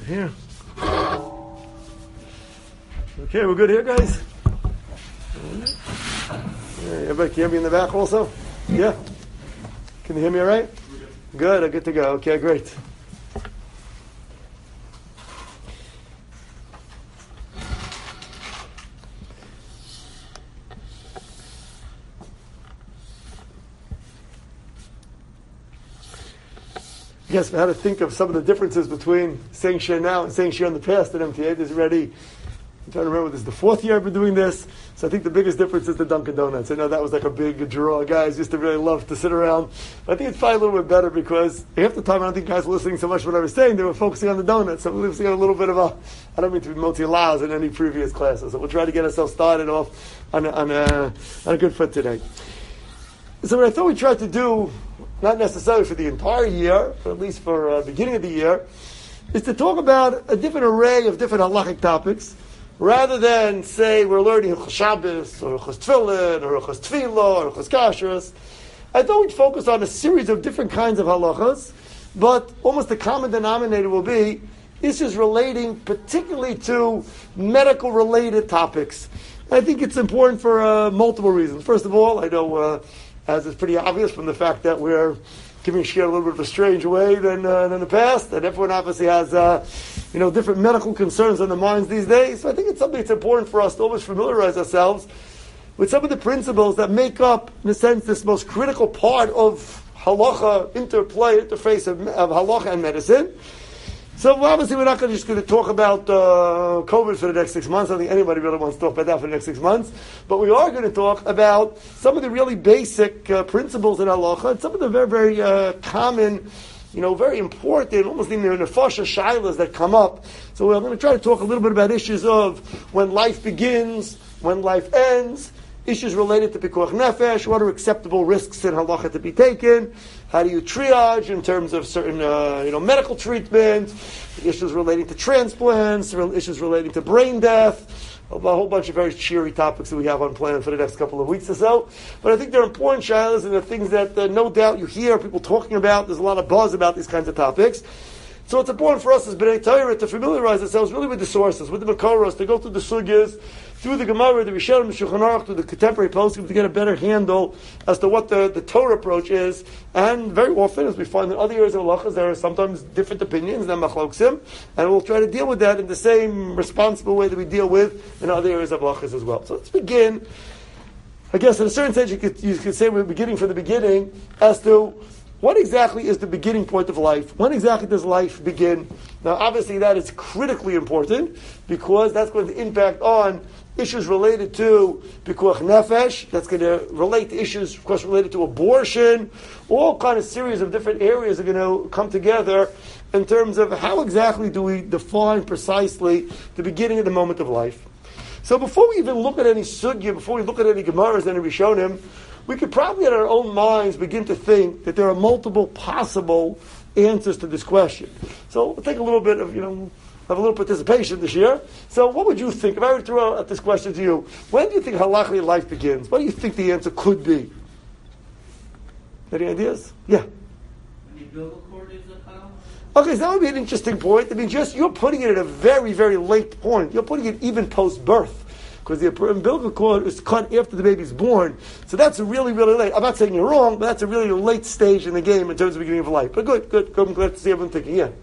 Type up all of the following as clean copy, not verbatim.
Here. Okay, we're good here, guys? Everybody can hear me in the back also? Yeah? Can you hear me all right? Good, I'm good to go. Okay, great. Yes, we had to think of some of the differences between saying share now and saying share in the past at MTA. There's already, I'm trying to remember, this is the fourth year I've been doing this. So I think the biggest difference is the Dunkin' Donuts. I know that was like a big draw. Guys used to really love to sit around. But I think it's probably a little bit better because half the time I don't think guys were listening so much to what I was saying. They were focusing on the donuts. So we're listening on a little bit of a, I don't mean to be multi-laws in any previous classes. So we'll try to get ourselves started off on a good foot today. So what I thought we tried to do, not necessarily for the entire year, but at least for the beginning of the year, is to talk about a different array of different halachic topics, rather than say we're learning Hilchos Shabbos, or Hilchos Tefillin, or Hilchos Tefillah, or Hilchos Kashrus. I thought we'd focus on a series of different kinds of halachas, but almost the common denominator will be issues relating particularly to medical-related topics. I think it's important for multiple reasons. First of all, I know as is pretty obvious from the fact that we're giving share a little bit of a strange way than in the past, and everyone obviously has different medical concerns on their minds these days. So I think it's something that's important for us to always familiarize ourselves with some of the principles that make up, in a sense, this most critical part of halacha, interface of halacha and medicine. So obviously we're not just going to talk about COVID for the next 6 months. I don't think anybody really wants to talk about that for the next 6 months. But we are going to talk about some of the really basic principles in halacha and some of the very, very common, very important, almost in the nefasha shilas that come up. So we're going to try to talk a little bit about issues of when life begins, when life ends, issues related to pikuach nefesh, what are acceptable risks in halacha to be taken, how do you triage in terms of certain medical treatment, issues relating to transplants, issues relating to brain death, a whole bunch of very cheery topics that we have on plan for the next couple of weeks or so. But I think they're important shilas and the things that no doubt you hear people talking about. There's a lot of buzz about these kinds of topics. So it's important for us as B'nai Torah to familiarize ourselves really with the sources, with the Makoros, to go through the sugyas, through the Gemara, the Rishonim, the Shulchan Aruch, through the contemporary poskim, to get a better handle as to what the Torah approach is. And very often, as we find in other areas of halachas, there are sometimes different opinions than machloksim, and we'll try to deal with that in the same responsible way that we deal with in other areas of halachas as well. So let's begin. I guess in a certain sense, you could say we're beginning from the beginning as to what exactly is the beginning point of life? When exactly does life begin? Now, obviously, that is critically important because that's going to impact on issues related to pikuach nefesh. That's going to relate to issues, of course, related to abortion. All kind of series of different areas are going to come together in terms of how exactly do we define precisely the beginning of the moment of life. So before we even look at any sugya, before we look at any gemaras, any rishonim, we could probably in our own minds begin to think that there are multiple possible answers to this question. So we'll take a little bit of, have a little participation this year. So what would you think, if I were to throw out this question to you, when do you think halachically life begins? What do you think the answer could be? Any ideas? Yeah. When the umbilical cord is cut off? Okay, so that would be an interesting point. I mean, you're putting it at a very, very late point. You're putting it even post-birth. Because the umbilical cord is cut after the baby's born. So that's really, really late. I'm not saying you're wrong, but that's a really late stage in the game in terms of the beginning of life. But good. I'm glad to see everyone thinking. Yeah.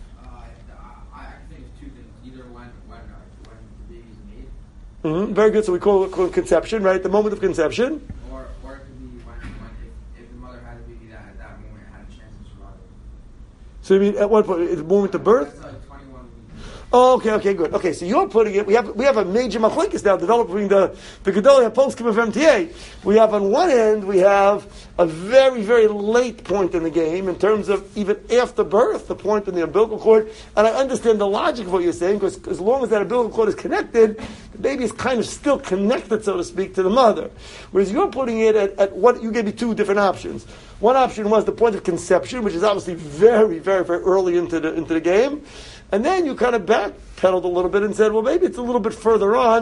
I think it's two things. Either when the baby's made. Mm-hmm. Very good. So we call it conception, right? The moment of conception. Or it could be if the mother had a baby that at that moment had a chance of survival. So you mean at what point? At the moment of birth? That's like 21 weeks. Oh, okay, good. Okay, so you're putting it, we have a major machlekes now developing the Gedolia poskim of MTA. We have on one end, we have a very, very late point in the game in terms of even after birth, the point in the umbilical cord. And I understand the logic of what you're saying, because as long as that umbilical cord is connected, the baby is kind of still connected, so to speak, to the mother. Whereas you're putting it at what, you gave me two different options. One option was the point of conception, which is obviously very, very, very early into the game. And then you kind of backpedaled a little bit and said, well, maybe it's a little bit further on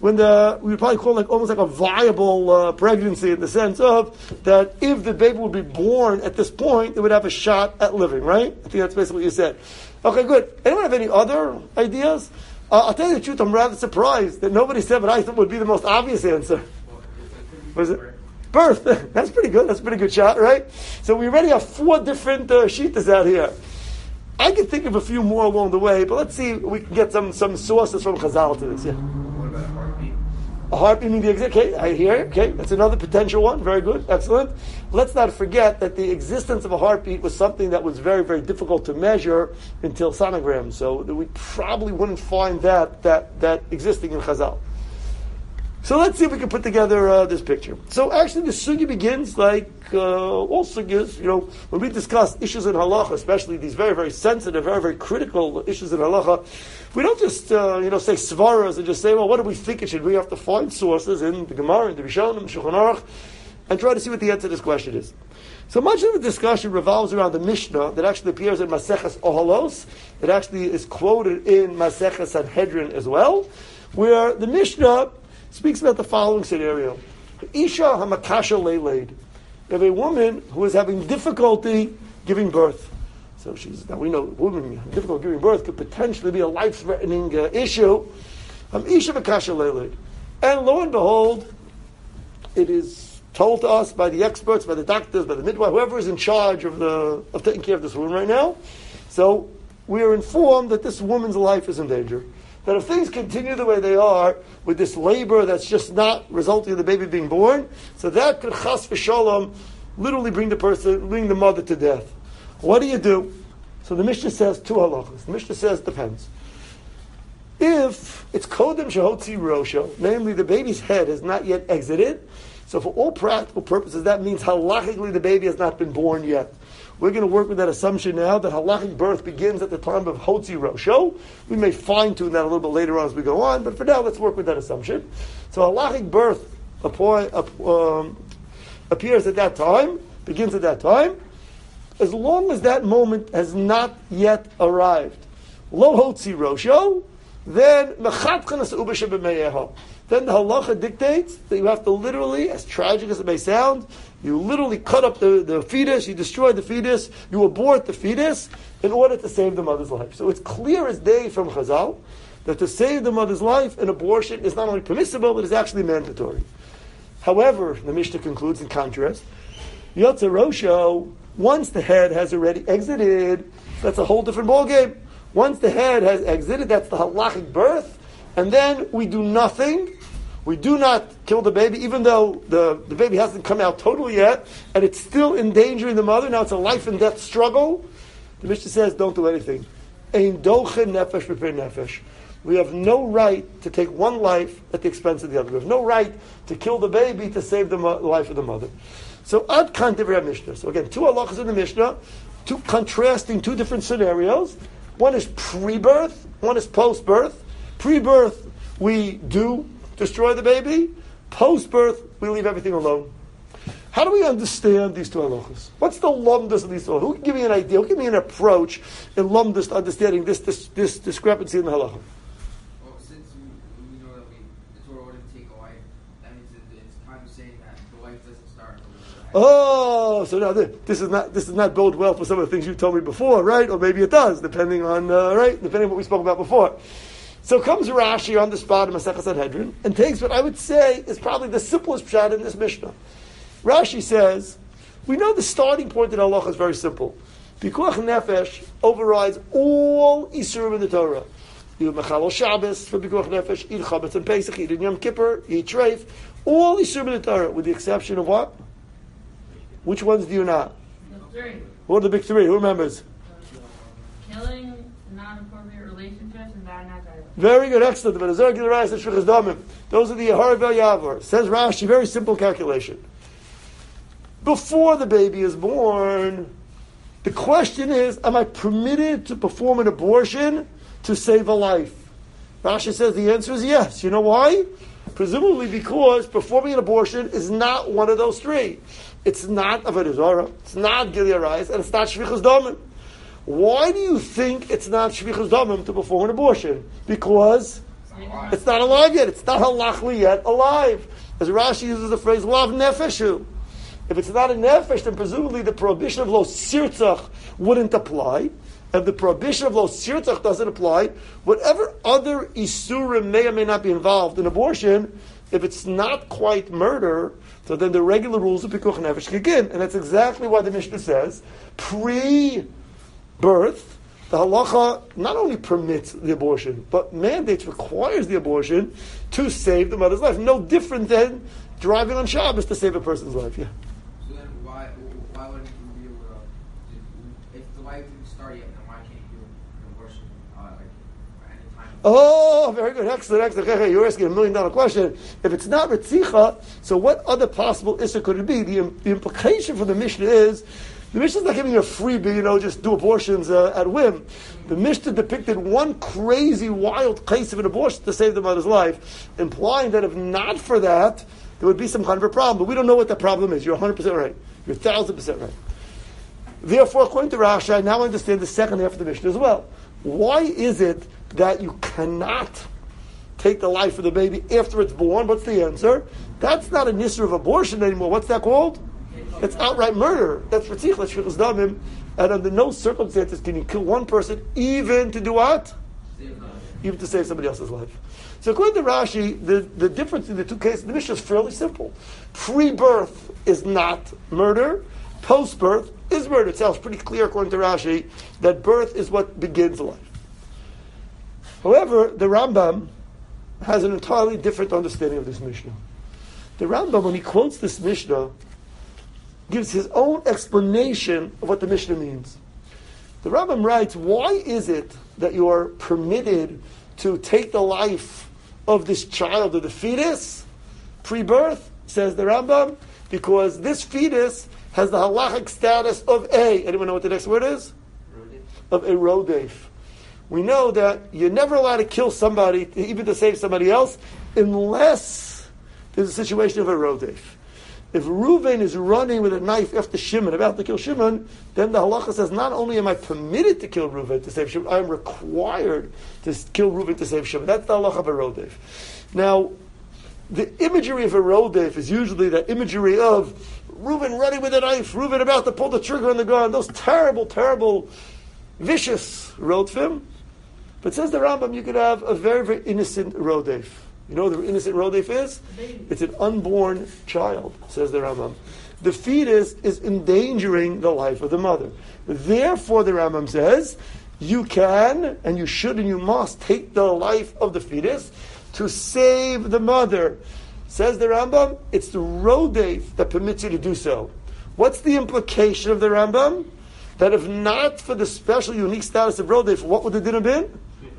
we would probably call it almost like a viable pregnancy, in the sense of that if the baby would be born at this point, it would have a shot at living, right? I think that's basically what you said. Okay, good. Anyone have any other ideas? I'll tell you the truth, I'm rather surprised that nobody said what I thought would be the most obvious answer. What is it? Birth. That's pretty good. That's a pretty good shot, right? So we already have 4 different shitas out here. I could think of a few more along the way, but let's see if we can get some sources from Chazal to this. Yeah. What about a heartbeat? A heartbeat meaning the exact. Okay, I hear you. Okay, that's another potential one. Very good, excellent. Let's not forget that the existence of a heartbeat was something that was very, very difficult to measure until sonograms. So we probably wouldn't find that existing in Chazal. So let's see if we can put together this picture. So actually, the sugya begins like all sugyas. When we discuss issues in halacha, especially these very, very sensitive, very, very critical issues in halacha, we don't just say svaras and just say, well, what do we think it should be? We have to find sources in the Gemara, in the Rishonim, Shulchan Aruch, and try to see what the answer to this question is. So much of the discussion revolves around the Mishnah that actually appears in Maseches Ohalos. It actually is quoted in Maseches Sanhedrin as well, where the Mishnah speaks about the following scenario. Isha hamakasha leiled. You have a woman who is having difficulty giving birth. So now we know women having difficulty giving birth could potentially be a life-threatening issue. Isha makasha leiled. And lo and behold, it is told to us by the experts, by the doctors, by the midwife, whoever is in charge of taking care of this woman right now. So we are informed that this woman's life is in danger. That if things continue the way they are, with this labor that's just not resulting in the baby being born, so that could chas v'shalom literally bring the mother to death. What do you do? So the Mishnah says 2 halachas. The Mishnah says depends. If it's kodem shehotzi rosho, namely the baby's head has not yet exited, so for all practical purposes that means halachically the baby has not been born yet. We're going to work with that assumption now that halachic birth begins at the time of Hotzi Rosho. We may fine-tune that a little bit later on as we go on, but for now, let's work with that assumption. So halachic birth appears at that time, begins at that time, as long as that moment has not yet arrived. Lo Hotzi Rosho, then then the halacha dictates that you have to literally, as tragic as it may sound, you literally cut up the fetus, you destroy the fetus, you abort the fetus in order to save the mother's life. So it's clear as day from Chazal that to save the mother's life, an abortion is not only permissible, but is actually mandatory. However, the Mishnah concludes in contrast, Yotze Rosho, once the head has already exited, that's a whole different ballgame. Once the head has exited, that's the halachic birth, and then we do nothing. We do not kill the baby, even though the baby hasn't come out totally yet, and it's still endangering the mother. Now it's a life and death struggle. The Mishnah says, don't do anything. Ein dochen nefesh b'pei nefesh. We have no right to take one life at the expense of the other. We have no right to kill the baby to save the life of the mother. So ad kan divrei Mishnah. So again, 2 halachas in the Mishnah, contrasting 2 different scenarios. One is pre-birth, one is post-birth. Pre-birth, we do destroy the baby. Post-birth, we leave everything alone. How do we understand these 2 halachas? What's the lumdus of these 2? Who can give me an idea? Who can give me an approach in lumdus to understanding this discrepancy in the halacha? Well, since we know that the Torah wouldn't take a life, that means it's kind of saying that the life doesn't start. Oh, so now this does not bode well for some of the things you told me before, right? Or maybe it does, depending on depending on what we spoke about before. So comes Rashi on the spot in Maseches Sanhedrin and takes what I would say is probably the simplest pshat in this Mishnah. Rashi says, we know the starting point in halacha is very simple. Pikuach nefesh overrides all isurim in the Torah. You mechal Shabbos for pikuach nefesh, eat chametz and Pesach, eat in Yom Kippur, eat treif. All isurim in the Torah, with the exception of what? Which ones do you not? The 3. What are the big 3? Who remembers? Killing, non-appropriate relationships, and bad not diet. Very good, excellent. Those are the Harav Yavor. Says Rashi, very simple calculation. Before the baby is born, the question is, am I permitted to perform an abortion to save a life? Rashi says the answer is yes. You know why? Presumably because performing an abortion is not one of those 3. It's not Avodah Zarah, it's not Gilui Arayos, and it's not Shvichas Damim. Why do you think it's not Shvichas Damim to perform an abortion? Because It's not alive yet. It's not halachli yet alive. As Rashi uses the phrase, lav nefeshu. If it's not a nefesh, then presumably the prohibition of lo sirtzach wouldn't apply. If the prohibition of lo sirtzach doesn't apply, whatever other isurim may or may not be involved in abortion, if it's not quite murder, so then the regular rules of pikuach nefesh kick in. And that's exactly why the Mishnah says, pre-birth, the halacha not only permits the abortion, but mandates, requires the abortion to save the mother's life. No different than driving on Shabbos to save a person's life. Yeah. So then why wouldn't you be able to, if the wife didn't start yet, then why can't you do an abortion at any time? Oh, very good. Excellent. You're asking $1 million question. If it's not Ritzicha, so what other possible issue could it be? The implication for the Mishnah is, the Mishnah is not giving you a freebie, just do abortions at whim. The Mishnah depicted one crazy, wild case of an abortion to save the mother's life, implying that if not for that, there would be some kind of a problem. But we don't know what that problem is. You're 100% right. You're 1,000% right. Therefore, according to Rashi, I now understand the second half of the Mishnah as well. Why is it that you cannot take the life of the baby after it's born? What's the answer? That's not an issue of abortion anymore. What's that called? It's outright murder. That's Ritzich, that's Shvichus Damim. And under no circumstances can you kill one person even to do what? Even to save somebody else's life. So according to Rashi, the difference in the two cases, the Mishnah is fairly simple. Pre-birth is not murder. Post-birth is murder. It sounds pretty clear according to Rashi that birth is what begins life. However, the Rambam has an entirely different understanding of this Mishnah. The Rambam, when he quotes this Mishnah, gives his own explanation of what the Mishnah means. The Rambam writes, why is it that you are permitted to take the life of this child, of the fetus, pre-birth, says the Rambam, because this fetus has the halachic status of anyone know what the next word is? Of a rodef. We know that you're never allowed to kill somebody, even to save somebody else, unless there's a situation of a rodef. If Reuven is running with a knife after Shimon, about to kill Shimon, then the halacha says, not only am I permitted to kill Reuven to save Shimon, I am required to kill Reuven to save Shimon. That's the halacha of a rodef. Now, the imagery of a rodef is usually that imagery of Reuven running with a knife, Reuven about to pull the trigger on the gun, those terrible, terrible, vicious rodfim. But says the Rambam, you could have a very, very innocent rodef. You know what the innocent rodef is? It's an unborn child, says the Rambam. The fetus is endangering the life of the mother. Therefore, the Rambam says, you can, and you should, and you must take the life of the fetus to save the mother. Says the Rambam, it's the rodef that permits you to do so. What's the implication of the Rambam? That if not for the special, unique status of rodef, what would the din have been?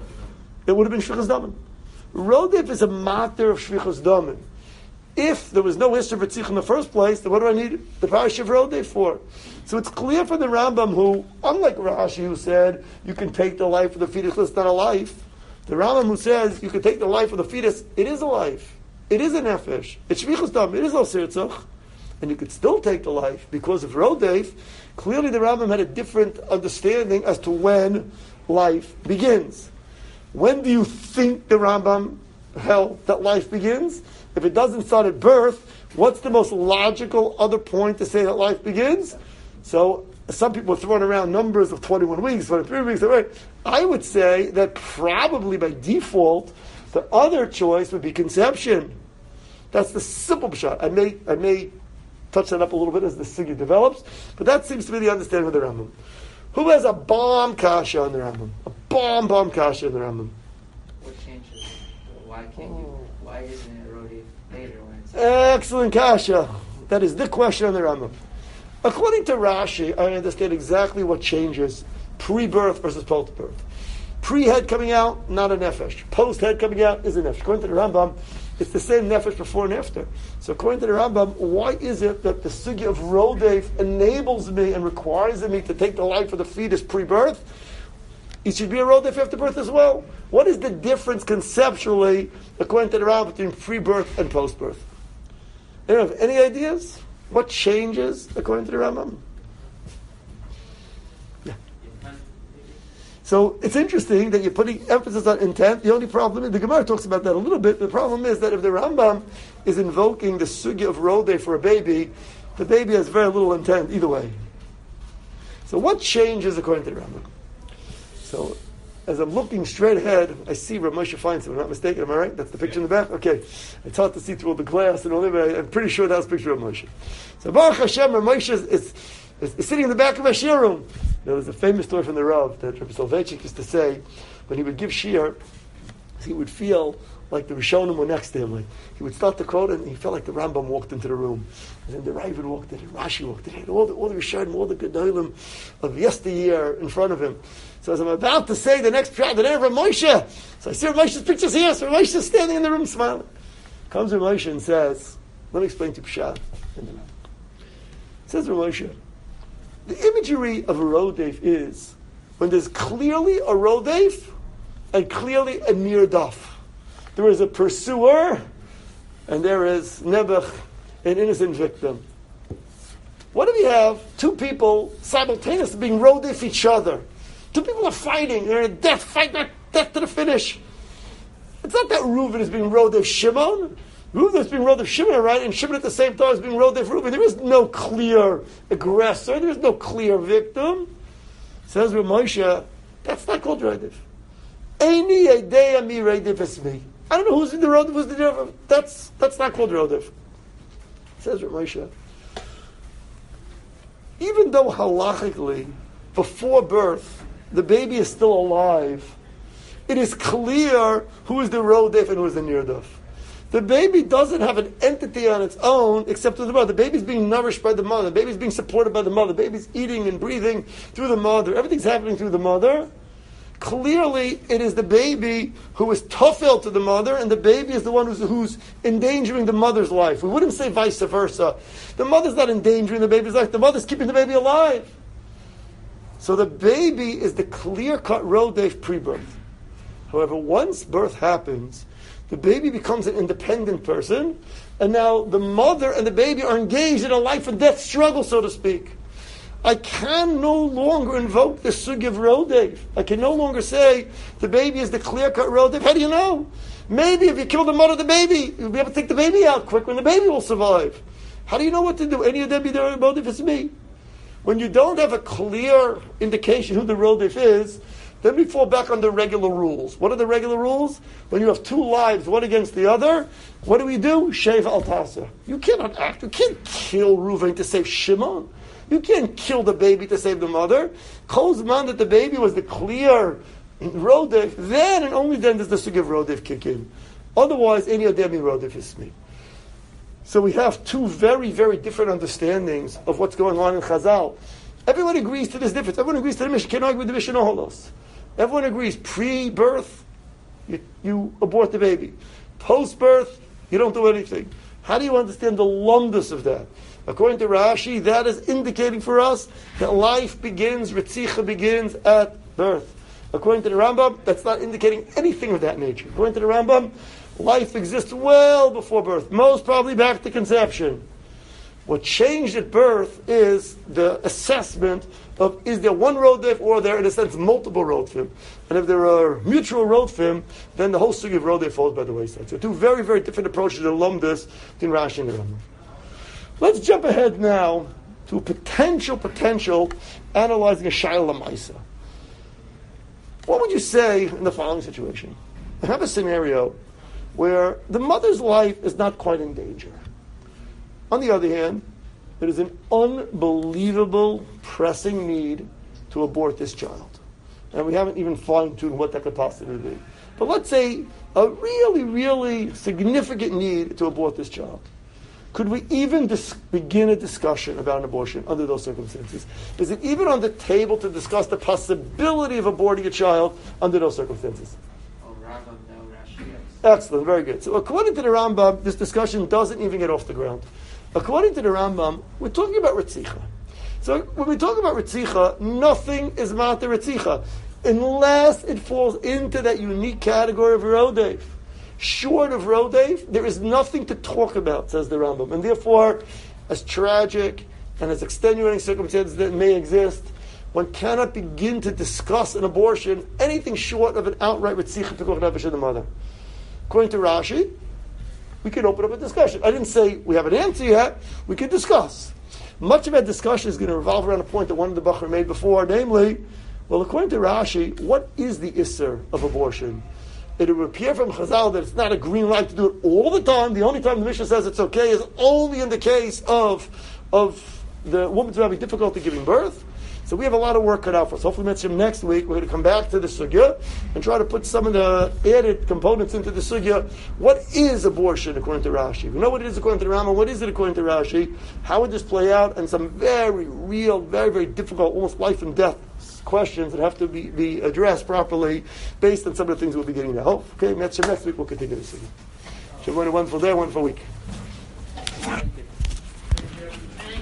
It would have been shvichas damim. Rodef is a matter of shvichas damim. If there was no issue of Ritzich in the first place, then what do I need the parish of rodef for? So it's clear from the Rambam, who, unlike Rashi, who said you can take the life of the fetus, it's not a life. The Rambam who says you can take the life of the fetus, it is a life. It is a nefesh. It's shvichas damim. It is no sirtzach. And you could still take the life because of rodef. Clearly the Rambam had a different understanding as to when life begins. When do you think the Rambam held that life begins? If it doesn't start at birth, what's the most logical other point to say that life begins? So some people are throwing around numbers of 21 weeks, 23 weeks. Right? I would say that probably by default, the other choice would be conception. That's the simple shot. I may touch that up a little bit as the sugya develops, but that seems to be the understanding of the Rambam. Who has a bomb kasha on the Rambam? A bomb kasha on the Rambam. What changes? Why can't you? Why isn't it rodef later when it's... Excellent kasha. That is the question on the Rambam. According to Rashi, I understand exactly what changes pre-birth versus post-birth. Pre-head coming out, not a nefesh. Post-head coming out is a nefesh. According to the Rambam, it's the same nefesh before and after. So according to the Rambam, why is it that the sugya of rodef enables me and requires me to take the life of the fetus pre-birth? It should be a rodef after birth as well. What is the difference conceptually, according to the Rambam, between pre-birth and post-birth? Anyone have any ideas? What changes according to the Rambam? Yeah. So it's interesting that you're putting emphasis on intent. The only problem is, the Gemara talks about that a little bit, the problem is that if the Rambam is invoking the sugya of rodei for a baby, the baby has very little intent either way. So what changes according to the Rambam? So as I'm looking straight ahead, I see Rav Moshe Feinstein, if I'm not mistaken, am I right? That's the picture in the back? Okay. It's hard to see through all the glass and all that, but I'm pretty sure that's the picture of Moshe. So Baruch Hashem, Rav Moshe is sitting in the back of a shir room. There was a famous story from the Rav that Rabbi Soloveitchik used to say, when he would give shir, he would feel like the Rishonim were next to him. Like he would start to quote, and he felt like the Rambam walked into the room. And then the Ravid walked in, and Rashi walked in, and all the Rishonim, all the Gedolim of yesteryear in front of him. So as I'm about to say the next pshat, the name of Rav Moshe, so I see Rav Moshe's pictures here, so Rav Moshe is standing in the room smiling. Comes Rav Moshe and says, let me explain to you pshat. Says Rav Moshe, the imagery of a rodef is when there's clearly a rodef and clearly a nirdaf. There is a pursuer and there is nebuch, an innocent victim. What if you have two people simultaneously being rodef each other? Two people are fighting. They're in a death fight, death to the finish. It's not that Reuven is being rodef Shimon. Reuven is being rodef Shimon, right? And Shimon at the same time is being rodef Reuven. There is no clear aggressor. There is no clear victim. Says Rav Moshe, that's not called rodef. Eini yedei mi rodef es mi. I don't know who's in the rodef, who's the rodef. That's not called rodef. Says Rav Moshe, even though halachically, before birth, the baby is still alive, it is clear who is the rodef and who is the nirdaf. The baby doesn't have an entity on its own except through the mother. The baby is being nourished by the mother. The baby is being supported by the mother. The baby is eating and breathing through the mother. Everything's happening through the mother. Clearly, it is the baby who is tofel to the mother, and the baby is the one who's endangering the mother's life. We wouldn't say vice versa. The mother's not endangering the baby's life. The mother's keeping the baby alive. So the baby is the clear-cut rodef pre-birth. However, once birth happens, the baby becomes an independent person, and now the mother and the baby are engaged in a life and death struggle, so to speak. I can no longer invoke the sugya of rodef. I can no longer say the baby is the clear-cut rodef. How do you know? Maybe if you kill the mother of the baby, you'll be able to take the baby out quick when the baby will survive. How do you know what to do? Any of them be the rodef? It's me. When you don't have a clear indication who the rodef is, then we fall back on the regular rules. What are the regular rules? When you have two lives, one against the other, what do we do? Sheva al tasa. You cannot act. You can't kill Reuven to save Shimon. You can't kill the baby to save the mother. Kol zman that the baby was the clear rodef, then and only then does the sugya of rodef kick in. Otherwise, any ademi rodef is me. So we have two very, very different understandings of what's going on in Chazal. Everyone agrees to this difference. Everyone agrees to the Mishnah. Can't argue with the Mishnah Holos. Everyone agrees pre-birth, you abort the baby. Post-birth, you don't do anything. How do you understand the lumdus of that? According to Rashi, that is indicating for us that life begins, Ritzicha begins at birth. According to the Rambam, that's not indicating anything of that nature. According to the Rambam, life exists well before birth, most probably back to conception. What changed at birth is the assessment of is there one rodef or there, in a sense, multiple rodfim. And if there are mutual rodfim, then the whole sugya of rodef falls by the wayside. So two very, very different approaches to lumdus between Rashi and the Rambam. Let's jump ahead now to potential analyzing a shayla l'maisa. What would you say in the following situation? I have a scenario where the mother's life is not quite in danger. On the other hand, there is an unbelievable pressing need to abort this child. And we haven't even fine-tuned what that could possibly be. But let's say a really, really significant need to abort this child. Could we even begin a discussion about an abortion under those circumstances? Is it even on the table to discuss the possibility of aborting a child under those circumstances? Oh, Rambam, no, Rashi, yes. Excellent, very good. So according to the Rambam, this discussion doesn't even get off the ground. According to the Rambam, we're talking about Ritzicha. So when we talk about Ritzicha, nothing is Mata Ritzicha, unless it falls into that unique category of Rodef. Short of Rodef, there is nothing to talk about, says the Rambam. And therefore, as tragic and as extenuating circumstances that may exist, one cannot begin to discuss an abortion anything short of an outright Ritzicha Pikuach Nefesh of the mother. According to Rashi, we can open up a discussion. I didn't say we have an answer yet. We can discuss. Much of that discussion is going to revolve around a point that one of the Bachar made before, namely, well, according to Rashi, what is the Isser of abortion? It would appear from Chazal that it's not a green light to do it all the time. The only time the Mishnah says it's okay is only in the case of the woman's having difficulty giving birth. So we have a lot of work cut out for us. Hopefully next week we're going to come back to the sugya and try to put some of the added components into the sugya. What is abortion according to Rashi? We know what it is according to the Rambam. What is it according to Rashi? How would this play out? And some very real, very, very difficult, almost life and death questions that have to be addressed properly based on some of the things we'll be getting now. Okay, next week we'll continue the sugya. Have a wonderful day, a wonderful week.